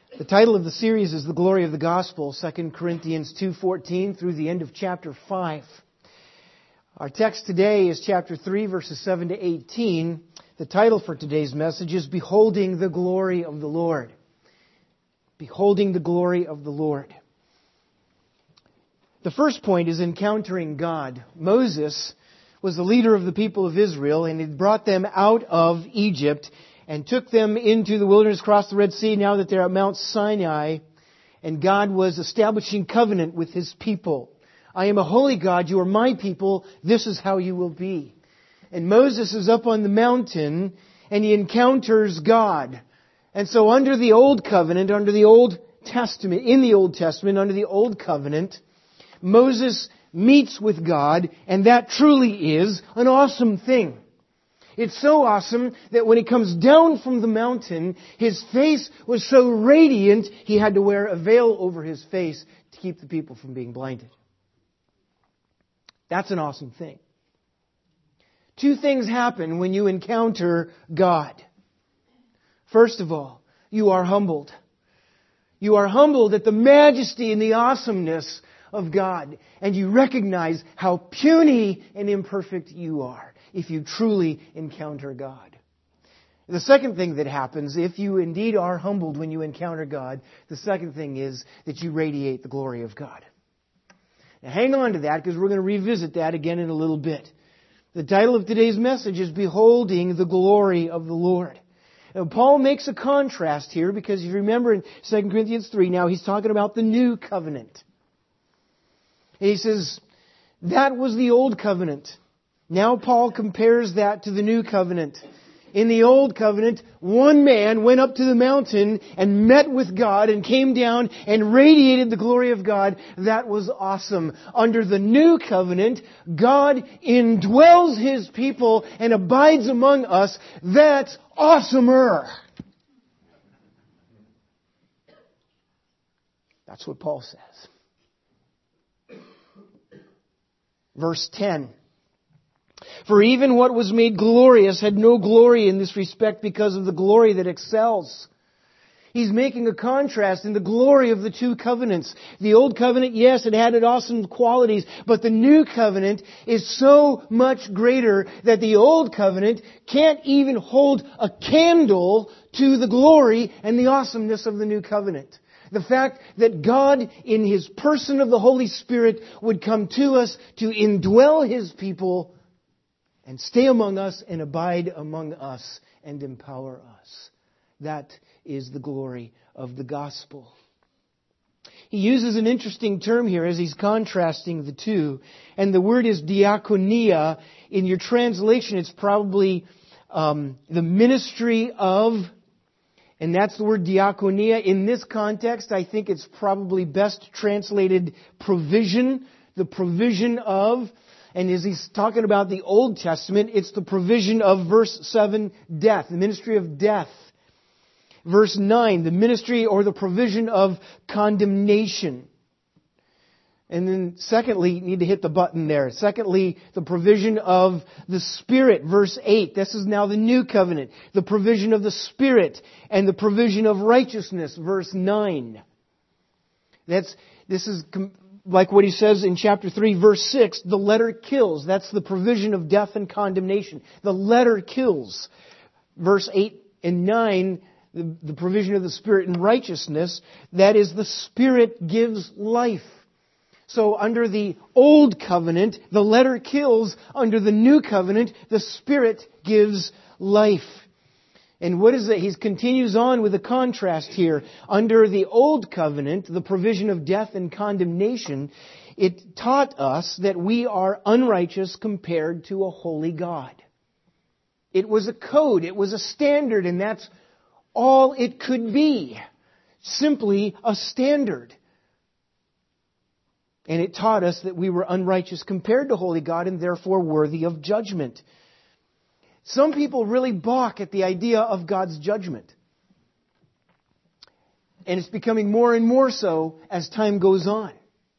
The title of the series is The Glory of the Gospel, 2 Corinthians 2:14 through the end of chapter 5. Our text today is chapter 3, verses 7 to 18. The title for today's message is Beholding the Glory of the Lord. Beholding the Glory of the Lord. The first point is encountering God. Moses was the leader of the people of Israel, and had brought them out of Egypt and took them into the wilderness, across the Red Sea, now that they're at Mount Sinai. And God was establishing covenant with His people. I am a holy God, you are my people, this is how you will be. And Moses is up on the mountain, and he encounters God. And so under the Old Covenant, under the Old Testament, in the Old Testament, under the Old Covenant, Moses meets with God, and that truly is an awesome thing. It's so awesome that when he comes down from the mountain, his face was so radiant, he had to wear a veil over his face to keep the people from being blinded. That's an awesome thing. Two things happen when you encounter God. First of all, you are humbled. You are humbled at the majesty and the awesomeness of God. And you recognize how puny and imperfect you are if you truly encounter God. The second thing that happens, if you indeed are humbled when you encounter God, the second thing is that you radiate the glory of God. Now hang on to that, because we're going to revisit that again in a little bit. The title of today's message is Beholding the Glory of the Lord. Now, Paul makes a contrast here, because you remember in 2 Corinthians 3, now he's talking about the new covenant. He says, that was the old covenant. Now Paul compares that to the new covenant. In the old covenant, one man went up to the mountain and met with God and came down and radiated the glory of God. That was awesome. Under the new covenant, God indwells His people and abides among us. That's awesomer. That's what Paul says. Verse 10. For even what was made glorious had no glory in this respect because of the glory that excels. He's making a contrast in the glory of the two covenants. The old covenant, yes, it had its awesome qualities, but the new covenant is so much greater that the old covenant can't even hold a candle to the glory and the awesomeness of the new covenant. The fact that God, in His person of the Holy Spirit, would come to us to indwell His people and stay among us and abide among us and empower us. That is the glory of the gospel. He uses an interesting term here as he's contrasting the two. And the word is diakonia. In your translation, it's probably the ministry of, and that's the word diakonia. In this context, I think it's probably best translated provision, the provision of. And as he's talking about the Old Testament, it's the provision of verse 7, death, the ministry of death. Verse 9, the ministry or the provision of condemnation. And then secondly, you need to hit the button there. Secondly, the provision of the Spirit. Verse 8, this is now the new covenant. The provision of the Spirit and the provision of righteousness. Verse 9. This is like what he says in chapter 3, verse 6, the letter kills. That's the provision of death and condemnation. The letter kills. Verse 8 and 9, the provision of the Spirit and righteousness. That is, the Spirit gives life. So under the old covenant, the letter kills. Under the new covenant, the Spirit gives life. And what is it? He continues on with a contrast here. Under the old covenant, the provision of death and condemnation, it taught us that we are unrighteous compared to a holy God. It was a code, it was a standard, and that's all it could be. Simply a standard. And it taught us that we were unrighteous compared to holy God and therefore worthy of judgment. Some people really balk at the idea of God's judgment. And it's becoming more and more so as time goes on.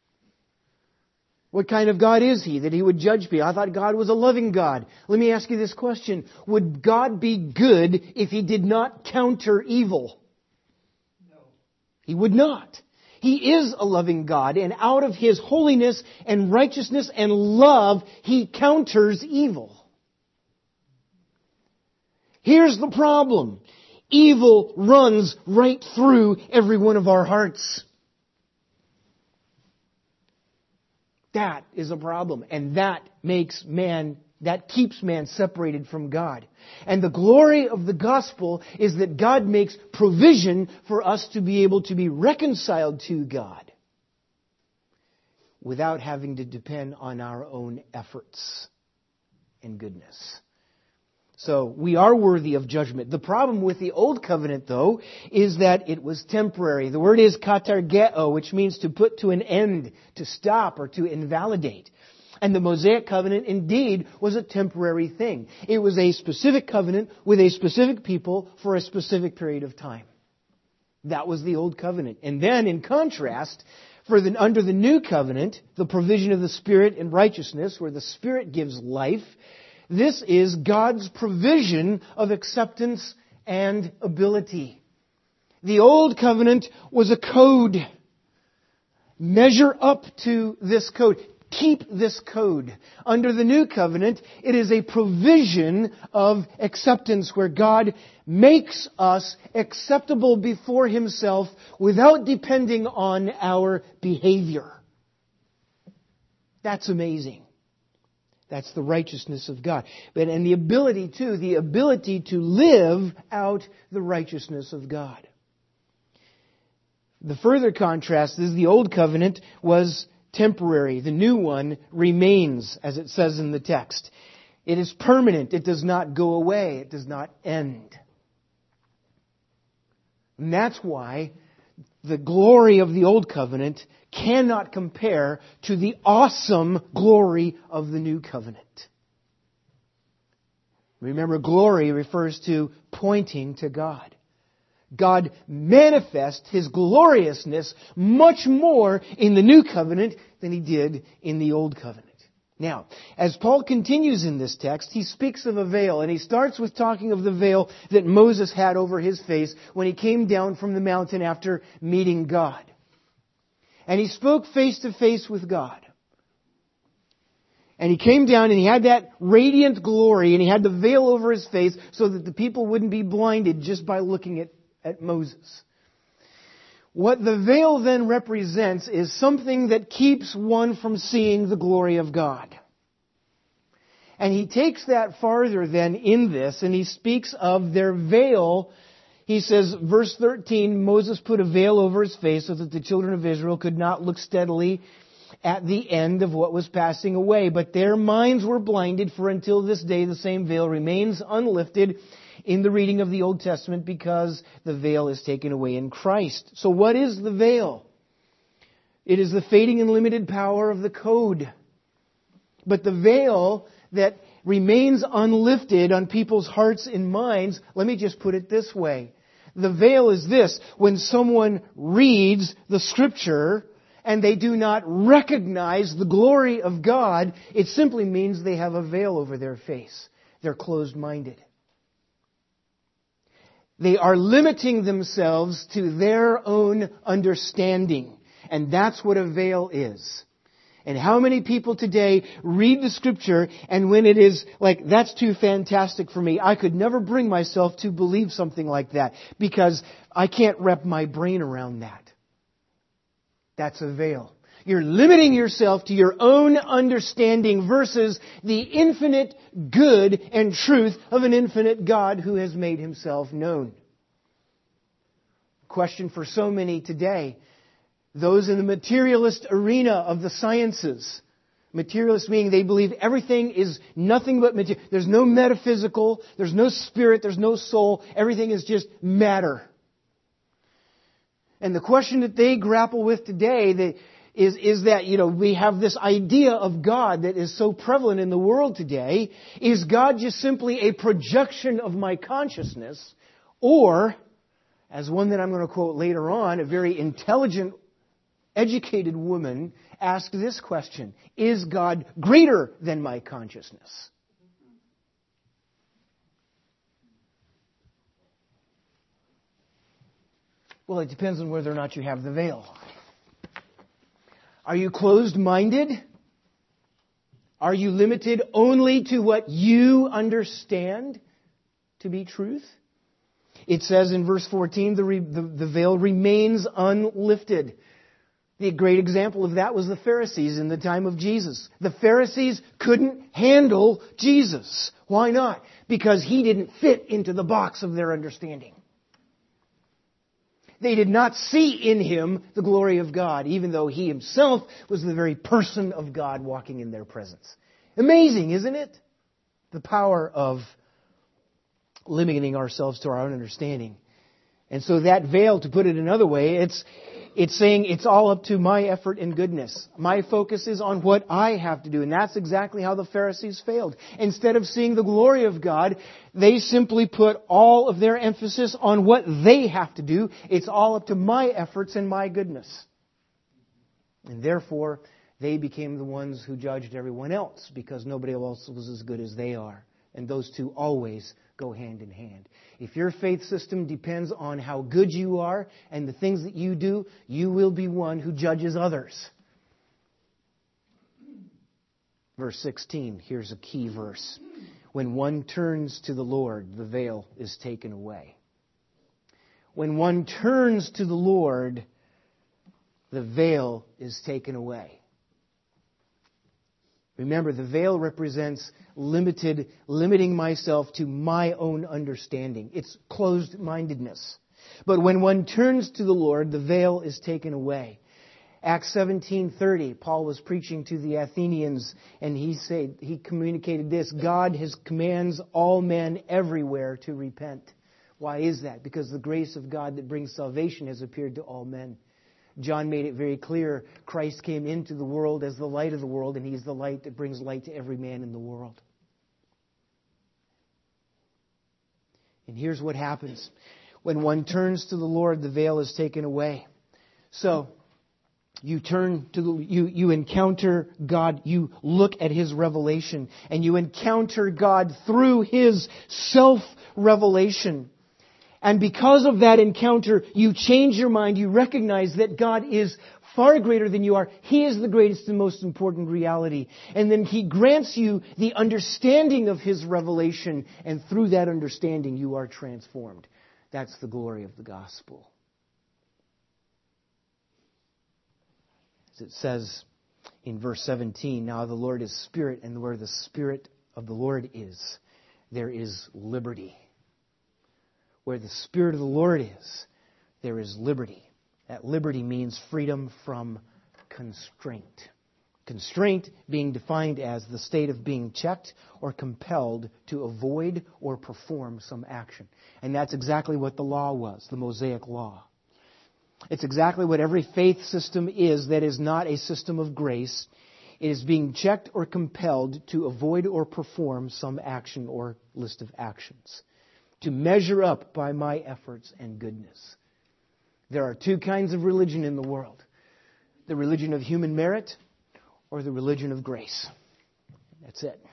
What kind of God is He that He would judge people? I thought God was a loving God. Let me ask you this question. Would God be good if He did not counter evil? He would not. He is a loving God, and out of His holiness and righteousness and love, He counters evil. Here's the problem. Evil runs right through every one of our hearts. That is a problem, and that keeps man separated from God. And the glory of the gospel is that God makes provision for us to be able to be reconciled to God without having to depend on our own efforts and goodness. So we are worthy of judgment. The problem with the Old Covenant, though, is that it was temporary. The word is katargeo, which means to put to an end, to stop, or to invalidate. And the Mosaic covenant indeed was a temporary thing. It was a specific covenant with a specific people for a specific period of time. That was the Old Covenant. And then, in contrast, under the New Covenant, the provision of the Spirit in righteousness, where the Spirit gives life, this is God's provision of acceptance and ability. The Old Covenant was a code. Measure up to this code. Keep this code. Under the New Covenant, it is a provision of acceptance where God makes us acceptable before Himself without depending on our behavior. That's amazing. That's the righteousness of God. And the ability to live out the righteousness of God. The further contrast is the Old Covenant was temporary. The new one remains, as it says in the text. It is permanent. It does not go away. It does not end. And that's why the glory of the Old Covenant cannot compare to the awesome glory of the New Covenant. Remember, glory refers to pointing to God. God manifests His gloriousness much more in the New Covenant than He did in the Old Covenant. Now, as Paul continues in this text, he speaks of a veil, and he starts with talking of the veil that Moses had over his face when he came down from the mountain after meeting God. And he spoke face to face with God. And he came down and he had that radiant glory, and he had the veil over his face so that the people wouldn't be blinded just by looking at Moses. What the veil then represents is something that keeps one from seeing the glory of God. And he takes that farther then in this, and he speaks of their veil. He says, verse 13, Moses put a veil over his face so that the children of Israel could not look steadily at the end of what was passing away. But their minds were blinded, for until this day the same veil remains unlifted in the reading of the Old Testament, because the veil is taken away in Christ. So what is the veil? It is the fading and limited power of the code. But the veil that remains unlifted on people's hearts and minds, let me just put it this way. The veil is this: when someone reads the Scripture and they do not recognize the glory of God, it simply means they have a veil over their face. They're closed-minded. They are limiting themselves to their own understanding. And that's what a veil is. And how many people today read the Scripture, and when it is like, that's too fantastic for me, I could never bring myself to believe something like that because I can't wrap my brain around that. That's a veil. You're limiting yourself to your own understanding versus the infinite good and truth of an infinite God who has made Himself known. Question for so many today: those in the materialist arena of the sciences. Materialist meaning they believe everything is nothing but material. There's no metaphysical, there's no spirit, there's no soul. Everything is just matter. And the question that they grapple with today is that, we have this idea of God that is so prevalent in the world today. Is God just simply a projection of my consciousness? Or, as one that I'm going to quote later on, a very intelligent, educated woman asked this question: is God greater than my consciousness? Well, it depends on whether or not you have the veil. Are you closed-minded? Are you limited only to what you understand to be truth? It says in verse 14, the veil remains unlifted. The great example of that was the Pharisees in the time of Jesus. The Pharisees couldn't handle Jesus. Why not? Because He didn't fit into the box of their understanding. They did not see in Him the glory of God, even though He Himself was the very person of God walking in their presence. Amazing, isn't it? The power of limiting ourselves to our own understanding. And so that veil, to put it another way, it's saying it's all up to my effort and goodness. My focus is on what I have to do. And that's exactly how the Pharisees failed. Instead of seeing the glory of God, they simply put all of their emphasis on what they have to do. It's all up to my efforts and my goodness. And therefore, they became the ones who judged everyone else because nobody else was as good as they are. And those two always go hand in hand. If your faith system depends on how good you are and the things that you do, you will be one who judges others. Verse 16, here's a key verse. When one turns to the Lord, the veil is taken away. When one turns to the Lord, the veil is taken away. Remember, the veil represents limiting myself to my own understanding. It's closed-mindedness. But when one turns to the Lord, the veil is taken away. Acts 17:30, Paul was preaching to the Athenians, and he communicated this: God commands all men everywhere to repent. Why is that? Because the grace of God that brings salvation has appeared to all men. John made it very clear, Christ came into the world as the light of the world, and He's the light that brings light to every man in the world. And here's what happens. When one turns to the Lord, the veil is taken away. So, you encounter God, you look at His revelation, and you encounter God through His self-revelation. And because of that encounter, you change your mind. You recognize that God is far greater than you are. He is the greatest and most important reality. And then He grants you the understanding of His revelation. And through that understanding, you are transformed. That's the glory of the gospel. As it says in verse 17, now the Lord is Spirit, and where the Spirit of the Lord is, there is liberty. Where the Spirit of the Lord is, there is liberty. That liberty means freedom from constraint. Constraint being defined as the state of being checked or compelled to avoid or perform some action. And that's exactly what the law was, the Mosaic Law. It's exactly what every faith system is that is not a system of grace. It is being checked or compelled to avoid or perform some action or list of actions. To measure up by my efforts and goodness. There are two kinds of religion in the world. The religion of human merit or the religion of grace. That's it.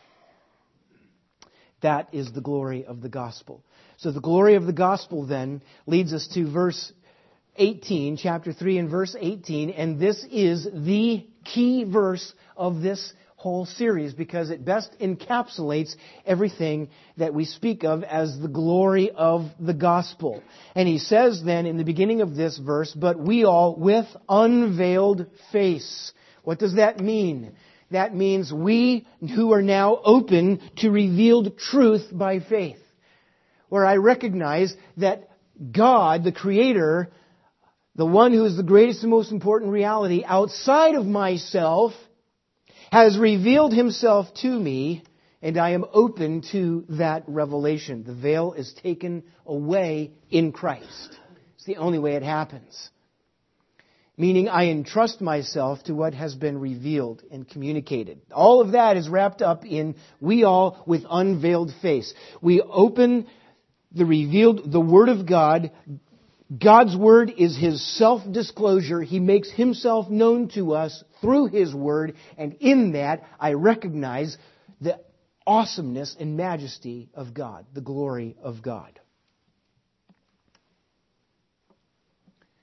That is the glory of the gospel. So the glory of the gospel then leads us to verse 18, chapter 3 and verse 18. And this is the key verse of this whole series because it best encapsulates everything that we speak of as the glory of the gospel. And he says then in the beginning of this verse, but we all with unveiled face. What does that mean? That means we who are now open to revealed truth by faith. Where I recognize that God, the Creator, the one who is the greatest and most important reality outside of myself, has revealed Himself to me, and I am open to that revelation. The veil is taken away in Christ. It's the only way it happens. Meaning I entrust myself to what has been revealed and communicated. All of that is wrapped up in we all with unveiled face. We open the Word of God. God's Word is His self-disclosure. He makes Himself known to us through His Word, and in that I recognize the awesomeness and majesty of God, the glory of God.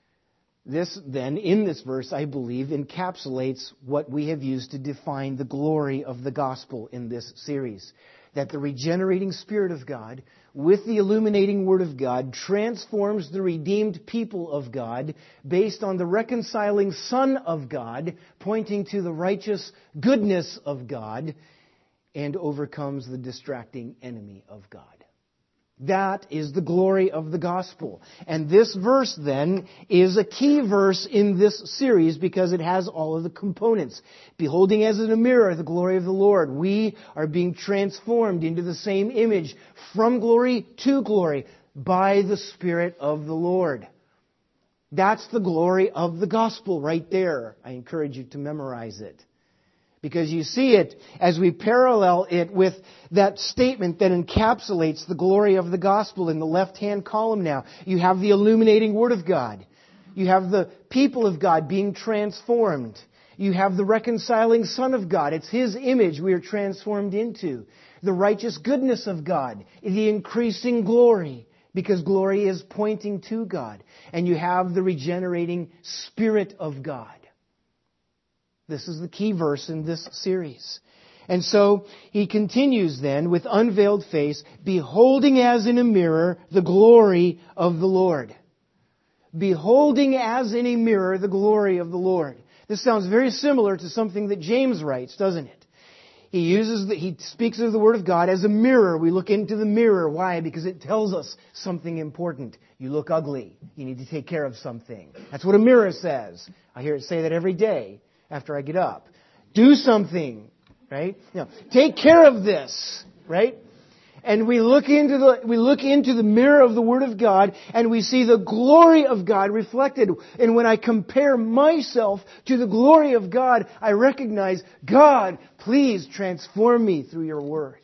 This then, in this verse, I believe, encapsulates what we have used to define the glory of the gospel in this series. That the regenerating Spirit of God, with the illuminating Word of God, transforms the redeemed people of God based on the reconciling Son of God, pointing to the righteous goodness of God, and overcomes the distracting enemy of God. That is the glory of the gospel. And this verse, then, is a key verse in this series because it has all of the components. Beholding as in a mirror the glory of the Lord, we are being transformed into the same image from glory to glory by the Spirit of the Lord. That's the glory of the gospel right there. I encourage you to memorize it. Because you see it as we parallel it with that statement that encapsulates the glory of the gospel in the left-hand column now. You have the illuminating Word of God. You have the people of God being transformed. You have the reconciling Son of God. It's His image we are transformed into. The righteous goodness of God. The increasing glory. Because glory is pointing to God. And you have the regenerating Spirit of God. This is the key verse in this series. And so he continues then with unveiled face, beholding as in a mirror the glory of the Lord. Beholding as in a mirror the glory of the Lord. This sounds very similar to something that James writes, doesn't it? He speaks of the Word of God as a mirror. We look into the mirror. Why? Because it tells us something important. You look ugly. You need to take care of something. That's what a mirror says. I hear it say that every day after I get up. Do something, right? Take care of this, right? And we look into the mirror of the Word of God and we see the glory of God reflected. And when I compare myself to the glory of God, I recognize, God, please transform me through your Word.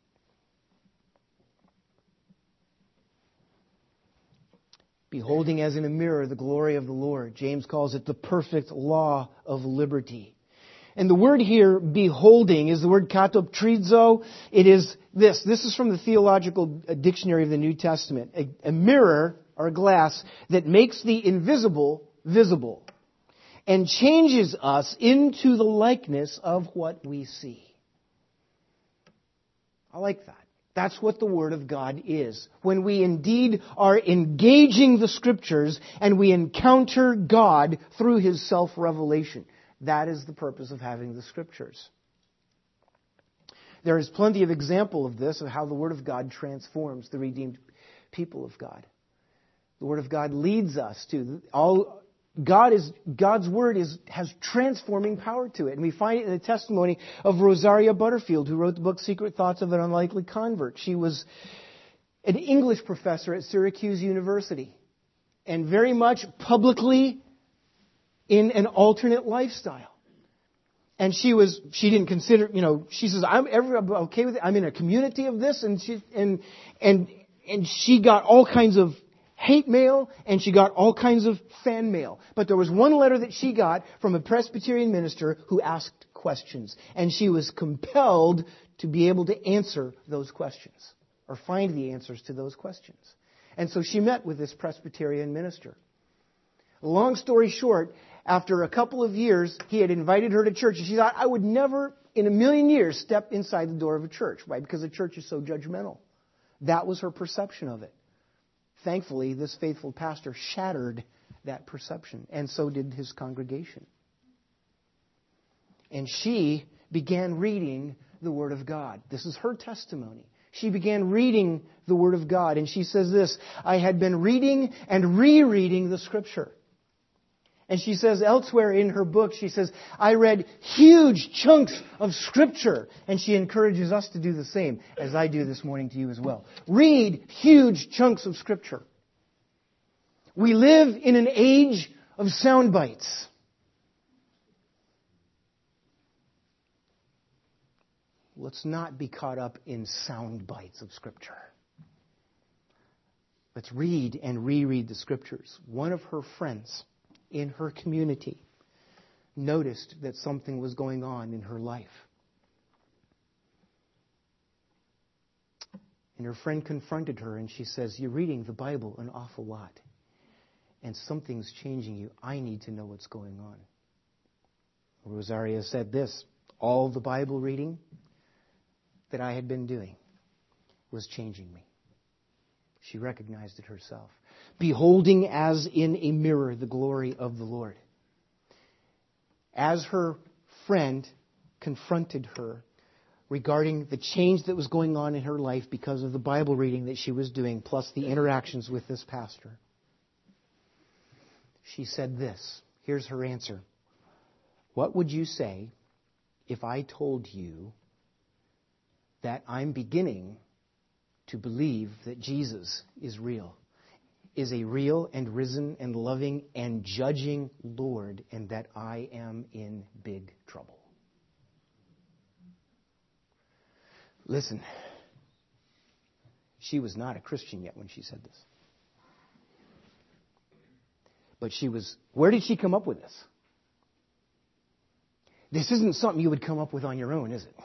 Beholding as in a mirror the glory of the Lord. James calls it the perfect law of liberty. And the word here, beholding, is the word katoptrizo. It is this. This is from the Theological Dictionary of the New Testament. A mirror, or a glass, that makes the invisible visible and changes us into the likeness of what we see. I like that. That's what the Word of God is. When we indeed are engaging the Scriptures and we encounter God through His self-revelation. That is the purpose of having the Scriptures. There is plenty of example of this, of how the Word of God transforms the redeemed people of God. The Word of God leads us to God's Word has transforming power to it. And we find it in the testimony of Rosaria Butterfield, who wrote the book Secret Thoughts of an Unlikely Convert. She was an English professor at Syracuse University and very much publicly in an alternate lifestyle. And she didn't consider, she says, I'm okay with it. I'm in a community of this. And she got all kinds of hate mail, and she got all kinds of fan mail. But there was one letter that she got from a Presbyterian minister who asked questions. And she was compelled to be able to answer those questions, or find the answers to those questions. And so she met with this Presbyterian minister. Long story short, after a couple of years, he had invited her to church. And she thought, I would never in a million years step inside the door of a church. Why? Because the church is so judgmental. That was her perception of it. Thankfully, this faithful pastor shattered that perception, and so did his congregation. And she began reading the Word of God. This is her testimony. She began reading the Word of God, and she says this, I had been reading and rereading the Scripture. And she says elsewhere in her book, she says, I read huge chunks of Scripture. And she encourages us to do the same, as I do this morning to you as well. Read huge chunks of Scripture. We live in an age of sound bites. Let's not be caught up in sound bites of Scripture. Let's read and reread the Scriptures. One of her friends in her community noticed that something was going on in her life. And her friend confronted her and she says, you're reading the Bible an awful lot. and something's changing you, I need to know what's going on. Rosaria said this, all the Bible reading that I had been doing was changing me. She recognized it herself. Beholding as in a mirror the glory of the Lord. As her friend confronted her regarding the change that was going on in her life because of the Bible reading that she was doing, plus the interactions with this pastor, she said this. Here's her answer. What would you say if I told you that I'm beginning to believe that Jesus is real, is a real and risen and loving and judging Lord, and that I am in big trouble? Listen, she was not a Christian yet when she said this. But she was, where did she come up with this? This isn't something you would come up with on your own, is it?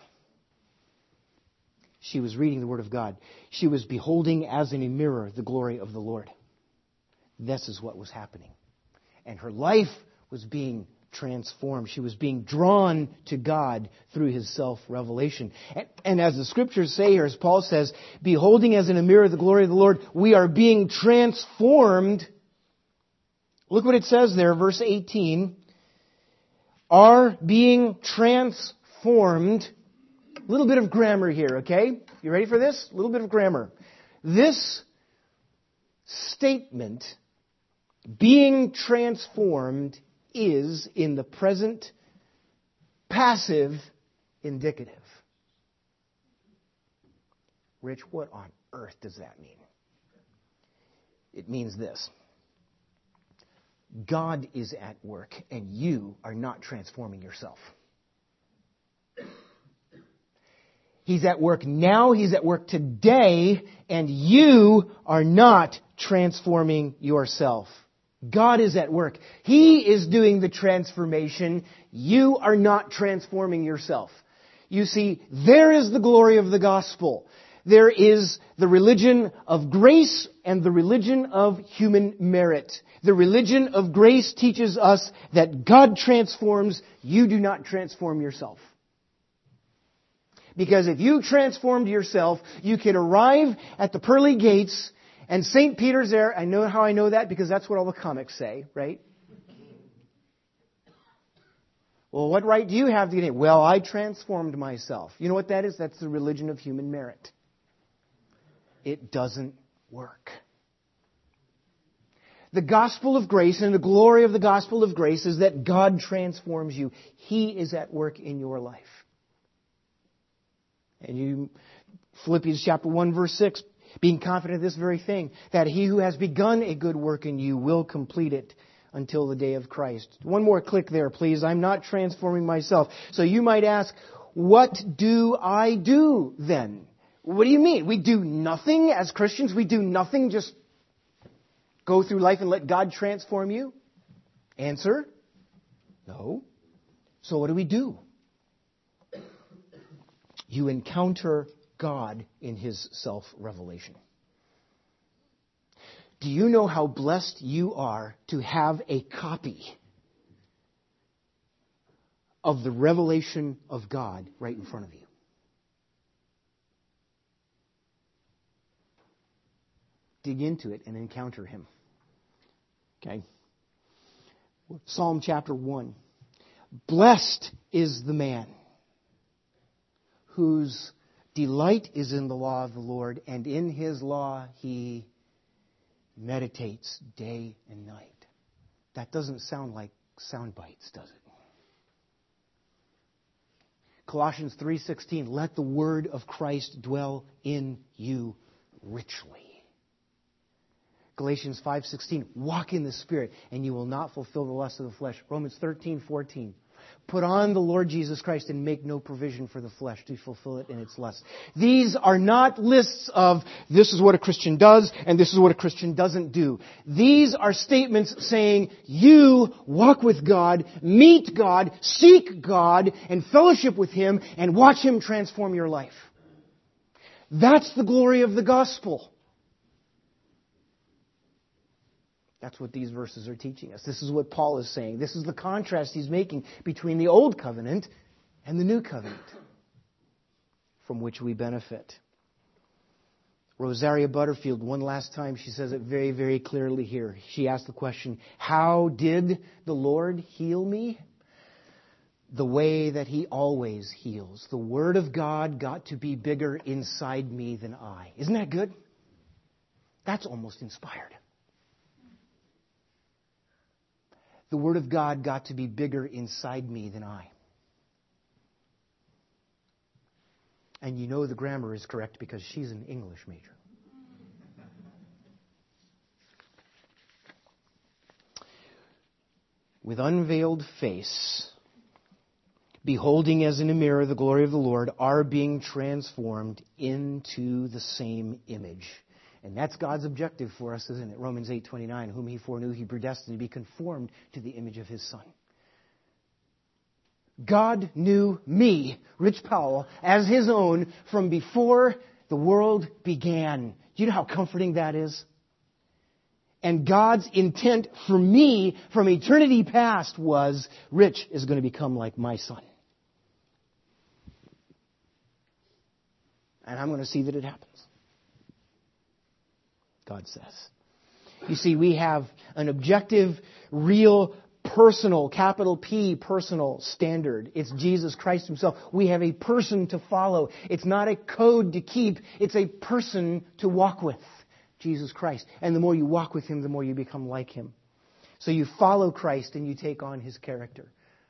She was reading the Word of God. She was beholding as in a mirror the glory of the Lord. This is what was happening. And her life was being transformed. She was being drawn to God through His self-revelation. And as the Scriptures say here, as Paul says, beholding as in a mirror the glory of the Lord, we are being transformed. Look what it says there, verse 18. Are being transformed. A little bit of grammar here, okay? You ready for this? A little bit of grammar. This statement, being transformed, is in the present passive indicative. Rich, what on earth does that mean? It means this. God is at work, and you are not transforming yourself. He's at work now, He's at work today, and you are not transforming yourself. God is at work. He is doing the transformation. You are not transforming yourself. You see, there is the glory of the gospel. There is the religion of grace and the religion of human merit. The religion of grace teaches us that God transforms, you do not transform yourself. Because if you transformed yourself, you could arrive at the pearly gates and St. Peter's there. I know how I know that because that's what all the comics say, right? Well, what right do you have to get in? Well, I transformed myself. You know what that is? That's the religion of human merit. It doesn't work. The gospel of grace and the glory of the gospel of grace is that God transforms you. He is at work in your life. And Philippians chapter 1 verse 6, being confident of this very thing, that He who has begun a good work in you will complete it until the day of Christ. One more click there, please. I'm not transforming myself. So you might ask, what do I do then? What do you mean? We do nothing as Christians? We do nothing, just go through life and let God transform you? Answer, no. So what do we do? You encounter God in His self-revelation. Do you know how blessed you are to have a copy of the revelation of God right in front of you? Dig into it and encounter Him. Okay? Psalm chapter 1. Blessed is the man whose delight is in the law of the Lord, and in His law he meditates day and night. That doesn't sound like sound bites, does it? Colossians 3:16, let the word of Christ dwell in you richly. Galatians 5:16, walk in the Spirit, and you will not fulfill the lust of the flesh. Romans 13:14, put on the Lord Jesus Christ and make no provision for the flesh to fulfill it in its lust. These are not lists of this is what a Christian does and this is what a Christian doesn't do. These are statements saying you walk with God, meet God, seek God, and fellowship with Him and watch Him transform your life. That's the glory of the gospel. That's what these verses are teaching us. This is what Paul is saying. This is the contrast he's making between the old covenant and the new covenant from which we benefit. Rosaria Butterfield, one last time, she says it very, very clearly here. She asked the question, how did the Lord heal me? The way that He always heals. The Word of God got to be bigger inside me than I. Isn't that good? That's almost inspired. The Word of God got to be bigger inside me than I. And you know the grammar is correct because she's an English major. With unveiled face, beholding as in a mirror the glory of the Lord, are being transformed into the same image. And that's God's objective for us, isn't it? Romans 8:29, whom He foreknew, He predestined to be conformed to the image of His Son. God knew me, Rich Powell, as His own from before the world began. Do you know how comforting that is? And God's intent for me from eternity past was, Rich is going to become like my son. And I'm going to see that it happens. God says. You see, we have an objective, real, personal, capital P, personal standard. It's Jesus Christ Himself. We have a person to follow. It's not a code to keep. It's a person to walk with. Jesus Christ. And the more you walk with Him, the more you become like Him. So you follow Christ and you take on His character.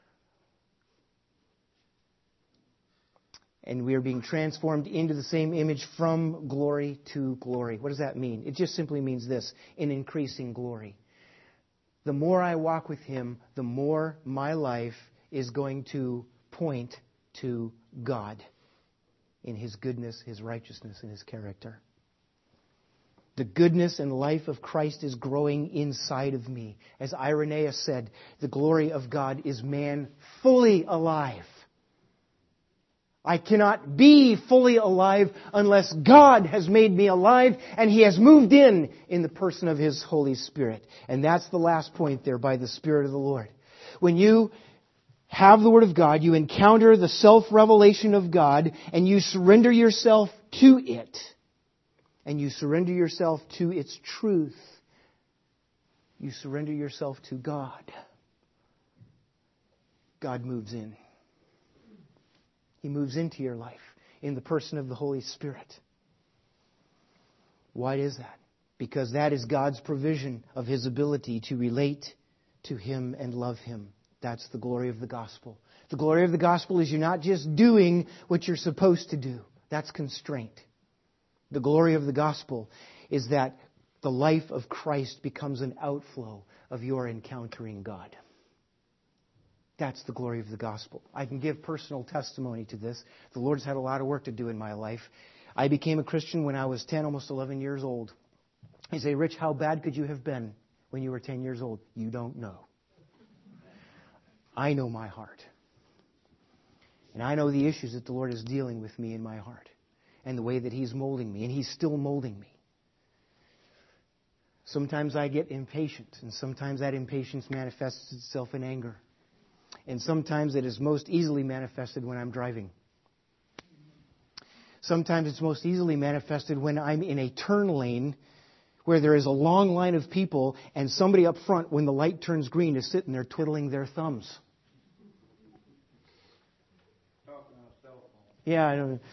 And we are being transformed into the same image from glory to glory. What does that mean? It just simply means this, in increasing glory. The more I walk with Him, the more my life is going to point to God in His goodness, His righteousness, and His character. The goodness and life of Christ is growing inside of me. As Irenaeus said, the glory of God is man fully alive. I cannot be fully alive unless God has made me alive and He has moved in the person of His Holy Spirit. And that's the last point there, by the Spirit of the Lord. When you have the Word of God, you encounter the self-revelation of God and you surrender yourself to it. And you surrender yourself to its truth. You surrender yourself to God. God moves in. He moves into your life in the person of the Holy Spirit. Why is that? Because that is God's provision of His ability to relate to Him and love Him. That's the glory of the gospel. The glory of the gospel is you're not just doing what you're supposed to do. That's constraint. The glory of the gospel is that the life of Christ becomes an outflow of your encountering God. That's the glory of the gospel. I can give personal testimony to this. The Lord's had a lot of work to do in my life. I became a Christian when I was 10, almost 11 years old. You say, Rich, how bad could you have been when you were 10 years old? You don't know. I know my heart. And I know the issues that the Lord is dealing with me in my heart. And the way that He's molding me. And He's still molding me. Sometimes I get impatient. And sometimes that impatience manifests itself in anger. And sometimes it is most easily manifested when I'm driving. Sometimes it's most easily manifested when I'm in a turn lane where there is a long line of people and somebody up front, when the light turns green, is sitting there twiddling their thumbs. Yeah, I know.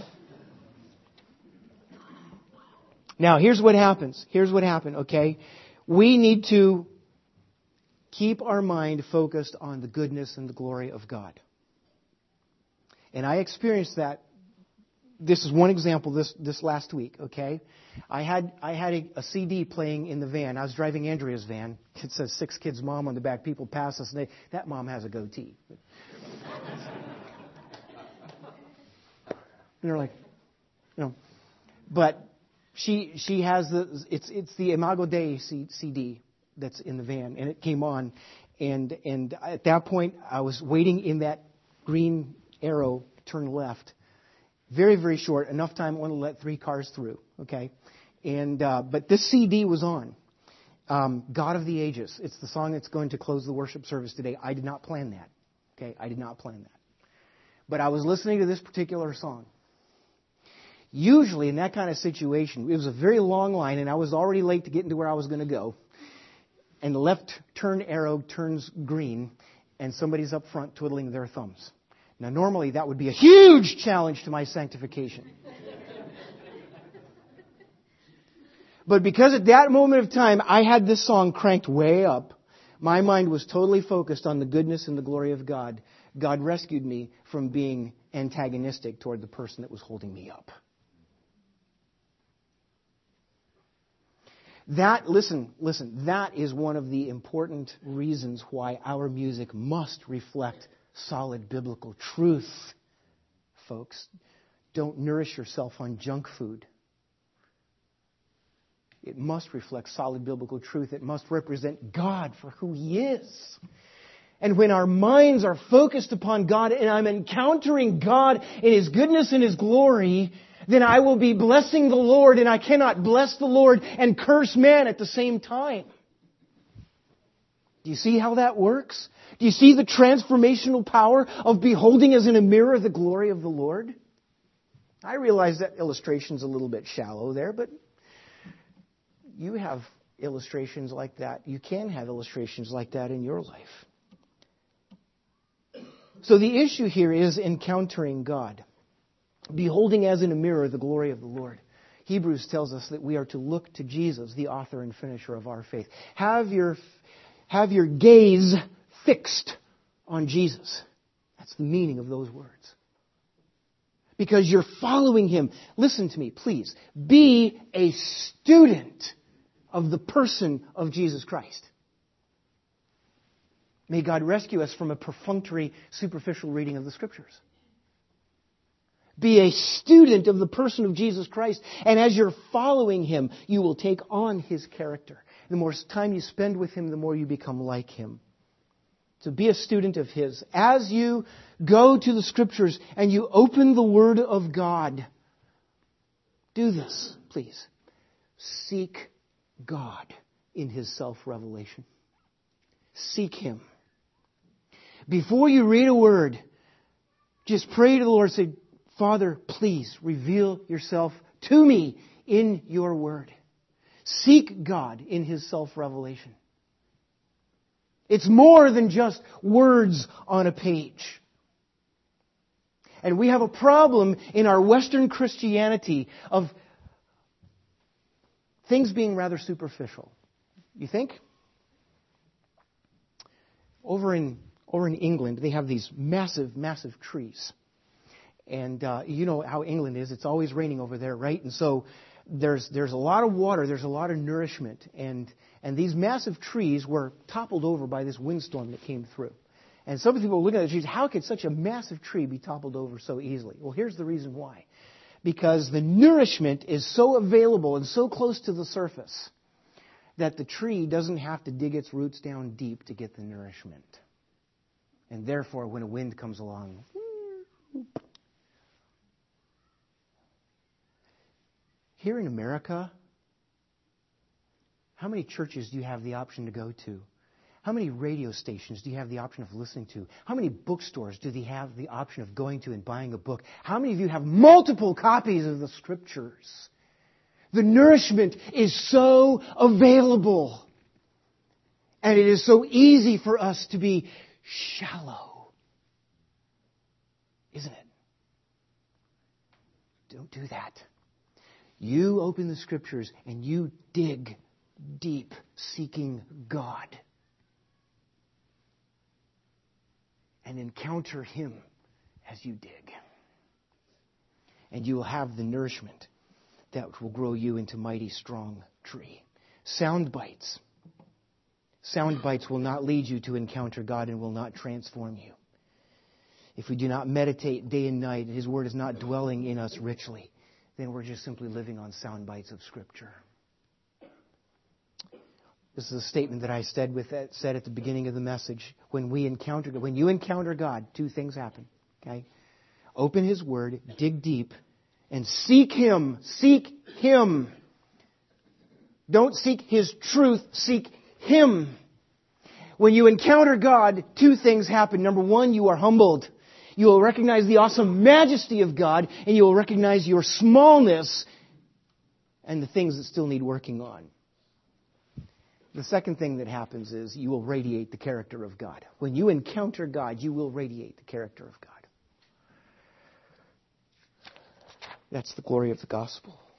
Now, here's what happens. Here's what happened, okay? We need to keep our mind focused on the goodness and the glory of God. And I experienced that. This is one example this last week, okay? I had a CD playing in the van. I was driving Andrea's van. It says 6 Kids Mom on the back. People pass us and that mom has a goatee. And they're like, you know, but she has it's the Imago Dei CD that's in the van, and it came on, and at that point I was waiting in that green arrow, turn left, very, very short, enough time only to let 3 cars through, okay, and but this CD was on. God of the Ages. It's the song that's going to close the worship service today. I did not plan that. Okay, I did not plan that. But I was listening to this particular song. Usually in that kind of situation, it was a very long line and I was already late to get into where I was going to go. And the left turn arrow turns green and somebody's up front twiddling their thumbs. Now normally that would be a huge challenge to my sanctification. But because at that moment of time I had this song cranked way up, my mind was totally focused on the goodness and the glory of God. God rescued me from being antagonistic toward the person that was holding me up. That is one of the important reasons why our music must reflect solid biblical truth. Folks, don't nourish yourself on junk food. It must reflect solid biblical truth. It must represent God for who He is. And when our minds are focused upon God and I'm encountering God in His goodness and His glory, then I will be blessing the Lord, and I cannot bless the Lord and curse man at the same time. Do you see how that works? Do you see the transformational power of beholding as in a mirror the glory of the Lord? I realize that illustration's a little bit shallow there, but you have illustrations like that. You can have illustrations like that in your life. So the issue here is encountering God. Beholding as in a mirror the glory of the Lord. Hebrews tells us that we are to look to Jesus, the author and finisher of our faith. Have your gaze fixed on Jesus. That's the meaning of those words. Because you're following Him. Listen to me, please. Be a student of the person of Jesus Christ. May God rescue us from a perfunctory, superficial reading of the Scriptures. Be a student of the person of Jesus Christ. And as you're following Him, you will take on His character. The more time you spend with Him, the more you become like Him. So be a student of His. As you go to the Scriptures and you open the Word of God, do this, please. Seek God in His self-revelation. Seek Him. Before you read a word, just pray to the Lord. Say, Father, please reveal Yourself to me in Your Word. Seek God in His self-revelation. It's more than just words on a page. And we have a problem in our Western Christianity of things being rather superficial. You think? Over in England, they have these massive, massive trees. And you know how England is. It's always raining over there, right? And so there's a lot of water. There's a lot of nourishment. And these massive trees were toppled over by this windstorm that came through. And some people were looking at the trees. How could such a massive tree be toppled over so easily? Well, here's the reason why. Because the nourishment is so available and so close to the surface that the tree doesn't have to dig its roots down deep to get the nourishment. And therefore, when a wind comes along, here in America, how many churches do you have the option to go to? How many radio stations do you have the option of listening to? How many bookstores do they have the option of going to and buying a book? How many of you have multiple copies of the Scriptures? The nourishment is so available. And it is so easy for us to be shallow. Isn't it? Don't do that. You open the Scriptures and you dig deep, seeking God. And encounter Him as you dig. And you will have the nourishment that will grow you into mighty strong tree. Sound bites. Sound bites will not lead you to encounter God and will not transform you. If we do not meditate day and night, His Word is not dwelling in us richly, then we're just simply living on sound bites of Scripture. This is a statement that I said at the beginning of the message. When you encounter God, two things happen. Okay? Open His Word, dig deep, and seek Him. Seek Him. Don't seek His truth, seek Him. When you encounter God, two things happen. Number one, you are humbled. You will recognize the awesome majesty of God, and you will recognize your smallness and the things that still need working on. The second thing that happens is you will radiate the character of God. When you encounter God, you will radiate the character of God. That's the glory of the gospel.